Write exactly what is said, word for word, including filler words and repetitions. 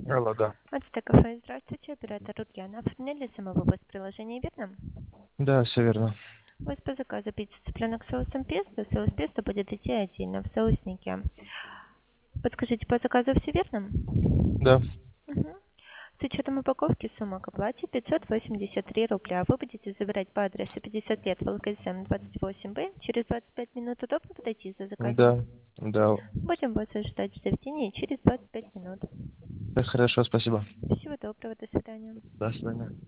Алло, да. Ацтек кафе, здравствуйте, оператор Рутьяна. Оформляли самовывоз приложения, верно? Да, все верно. У вас по заказу пицца цыпленок с соусом песто. Соус песто будет идти отдельно в соуснике. Подскажите, по заказу все верно? Да. Мгм. С учетом упаковки сумма к оплате пятьсот восемьдесят три рубля. Вы будете забирать по адресу пятьдесят лет ВЛКСМ двадцать восемь Б. Через двадцать пять минут удобно подойти за заказом? Да. Да. Будем вас ожидать в заведении через двадцать пять минут. Хорошо, спасибо. Всего доброго, до свидания. До свидания.